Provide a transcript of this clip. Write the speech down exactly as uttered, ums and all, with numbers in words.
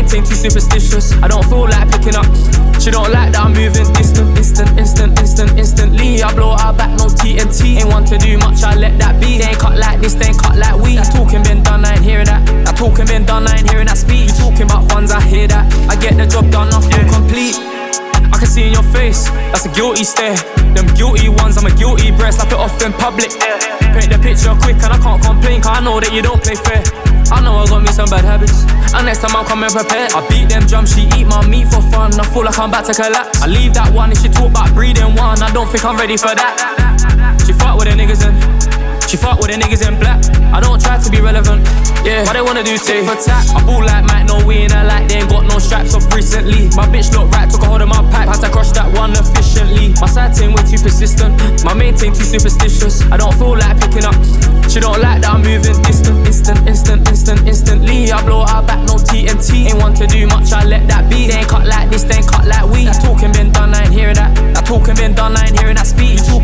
thing too superstitious. I don't feel like picking up. She don't like that I'm moving distant, instant, instant, instant, instantly. I blow her back, no T N T. Ain't want to do much, I let that be. They ain't cut like this, they ain't cut like we. That talking been done, I ain't hearing that. That talking been done, I ain't hearing that speech. You talking about funds, I hear that. I get the job done, I feel complete. I can see in your face, that's a guilty stare. Them guilty ones, I'm a guilty breast. I put off in public. Paint the picture quick and I can't complain, cause I know that you don't play fair. I know I got me some bad habits, and next time I'm coming prepared. I beat them drums, she eat my meat for fun. I feel like I'm about to collapse. I leave that one if she talk about breeding one. I don't think I'm ready for that. She fuck with the niggas in, she fuck with the niggas in black. I don't try to be relevant, yeah. What they wanna do tit for tat. I ball like Mike, no we in a like. They ain't got no straps off recently. My bitch look right, took a hold of my pipe. Had to crush that one efficiently. My side team way too persistent, my main team too superstitious. I don't feel like picking up. She don't like that I'm moving distant, instant, instant, instant, instantly. I blow her back, no T N T. Ain't want to do much, I let that be. They ain't cut like this, they ain't cut like we. That talking been done, I ain't hearing that. That talking been done, I ain't hearing that speech. You